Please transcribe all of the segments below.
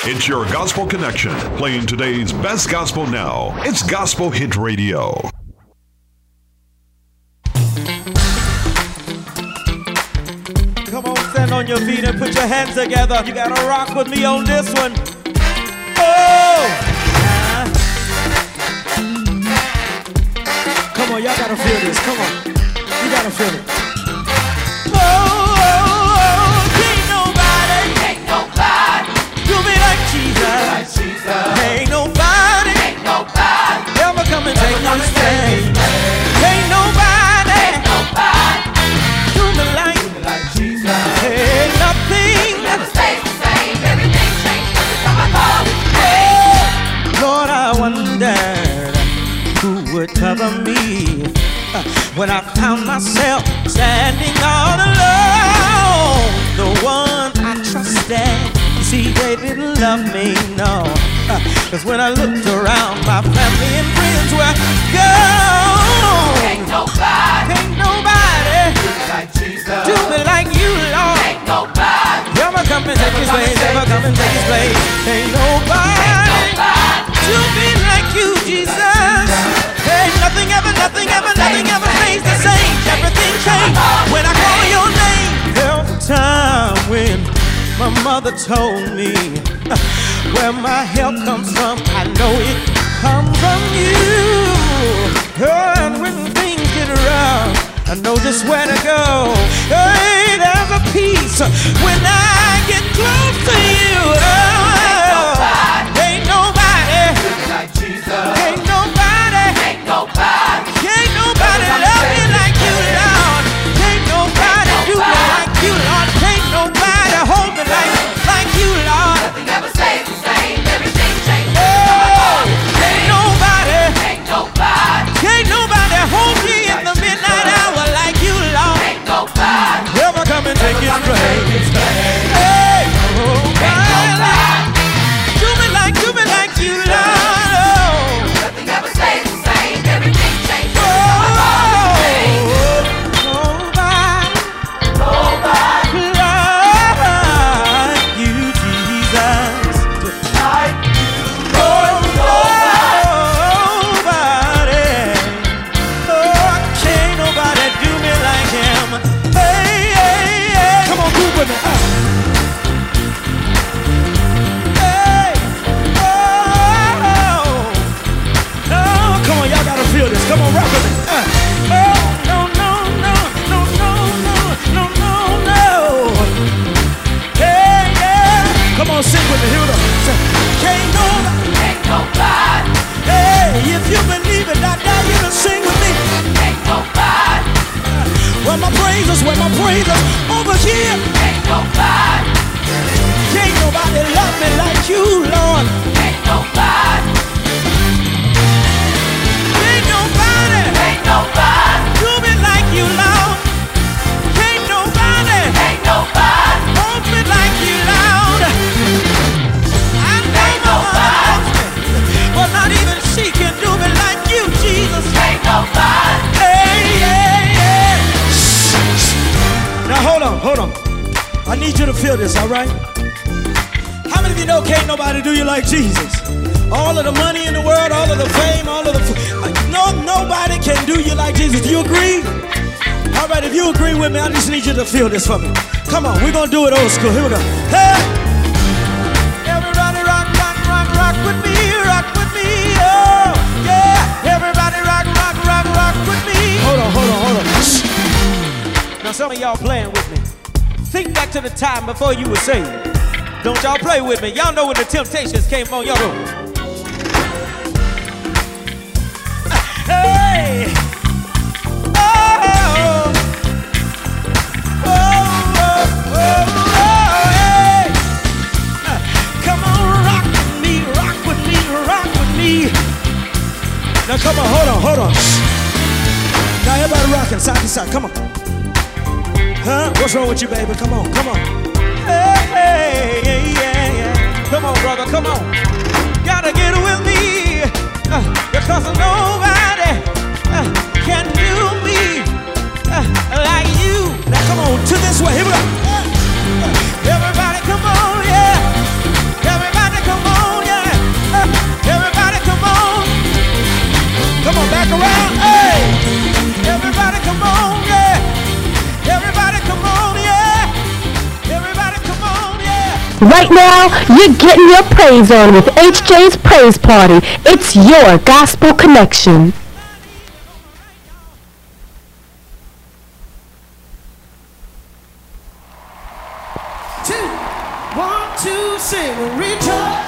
It's your gospel connection, playing today's best gospel now. It's Gospel Hit Radio. Come on, stand on your feet and put your hands together. You gotta rock with me on this one. Oh! Come on, y'all gotta feel this. Come on. You gotta feel it. Do me like Jesus. Ain't nobody ever come and take my stand. Ain't nobody do me like Jesus. Ain't nothing ever stays the same. Everything changed every time I call His name. Lord, I wondered who would cover me when I found myself standing all alone. The one I trusted. See, they didn't love me, no. Cause when I looked around, my family and friends were gone. Ain't nobody like Jesus. Do me like you, Lord. Ain't nobody ever come and take His place. Ever come and take His place. Ain't nobody do me like you, Jesus. Ain't nothing ever stays the same. Everything changed when I call your name. There was a time when my mother told me where my help comes from. I know it comes from you. And when things get rough, I know just where to go. Hey, there's a peace when I get close to you. Ain't nobody like Jesus. Ain't nobody love me like you, Lord. Ain't nobody do me like you, Lord. Ain't nobody hold me like you, Lord. Nothing ever stays the same. Everything changes. Oh, ain't nobody hold me in the midnight hour like you, Lord. Ain't nobody ever come and take His place. Hey, nobody do me like you, Lord. Nothing ever stays the same. Everything changes. Come on, rock with me. Oh, no. Hey, yeah. Come on, sing with me. Here we go. Ain't nobody. Hey, if you believe it, now you can sing with me. Ain't nobody. Where my praises over here. Ain't nobody. Can't nobody love me like you, Lord. Ain't nobody. Ain't nobody do me like you, Lord. Ain't nobody hold me like you, Lord. I know my husband, but not even she can do me like you, Jesus. Ain't nobody. Hey. Now hold on. I need you to feel this, all right? How many of you know can't nobody do you like Jesus? All of the money in the world, all of the fame, all of the nobody can do you like Jesus. Do you agree? All right, if you agree with me, I just need you to feel this for me. Come on, we're gonna do it old school. Here we go. Hey! Everybody rock with me, oh yeah. Everybody rock with me. Hold on. Now some of y'all playing with me. Think back to the time before you were saved. Don't y'all play with me. Y'all know when the temptations came on, y'all know. Hey! Oh! Hey! Come on, rock with me. Now come on, hold on. Now everybody rocking side to side, come on. Huh? What's wrong with you, baby? Come on. Hey, yeah. Come on, brother, come on. Gotta get with me, because nobody can do me like you. Now come on, to this way, here we go. Everybody come on, yeah. Everybody Right now, you're getting your praise on with HJ's Praise Party. It's your gospel connection. 2, 1, 2, sing, rejoice.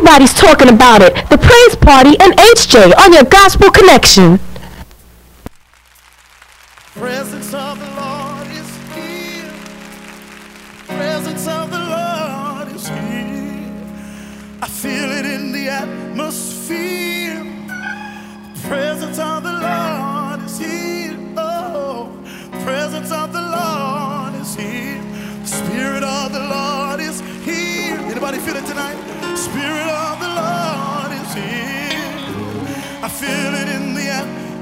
Everybody's talking about it. The Praise Party and HJ on your Gospel Connection. Presence of the Lord is here. Presence of the Lord is here. I feel it in the atmosphere. Presence of the Lord is here. Oh, presence of the Lord is here. Spirit of the Lord is here. Anybody feel it tonight? Spirit of the Lord is here. I feel it in the atmosphere.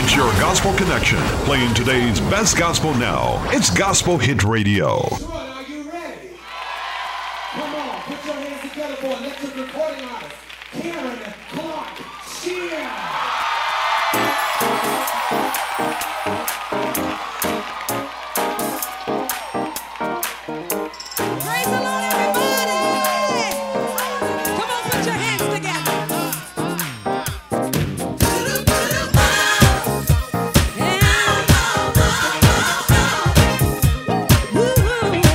It's your gospel connection, playing today's best gospel now. It's Gospel Hit Radio. Are you ready? Come on, put your hands together for electric recording artist, Karen Clark Shear. Praise the Lord, everybody! Come on, put your hands together. Yeah. Woo-hoo.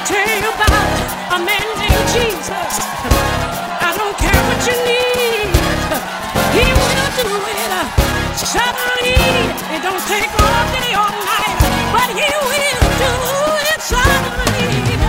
tell you about a man named Jesus. I don't care what you need. He will do it suddenly. It don't take all day or night, but he will do it suddenly.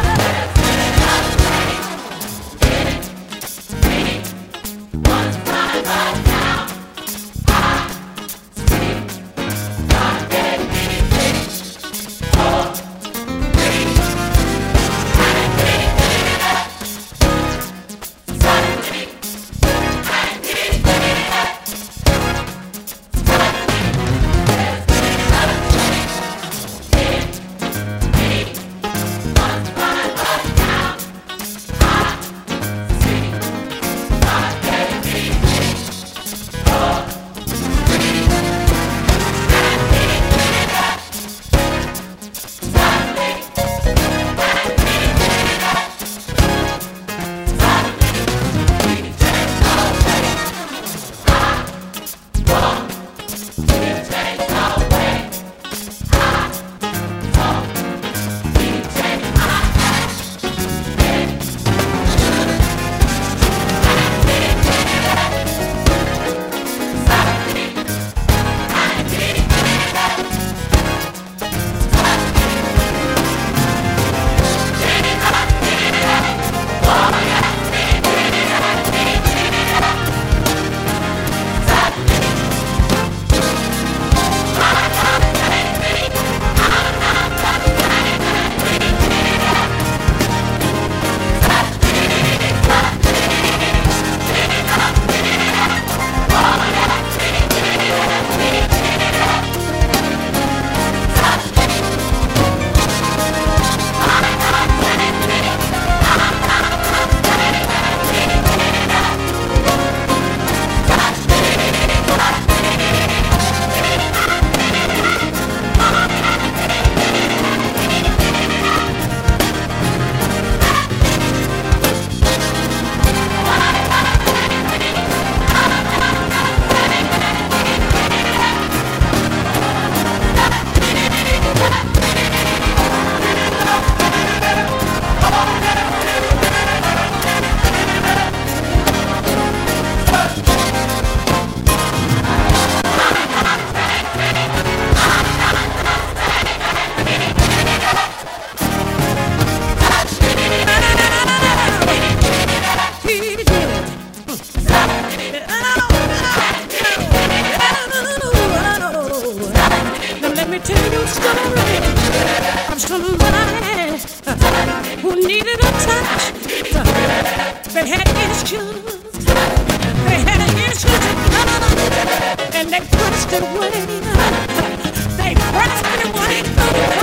Who needed a touch? They had issues. They had issues, and they pressed it away. They pressed it away.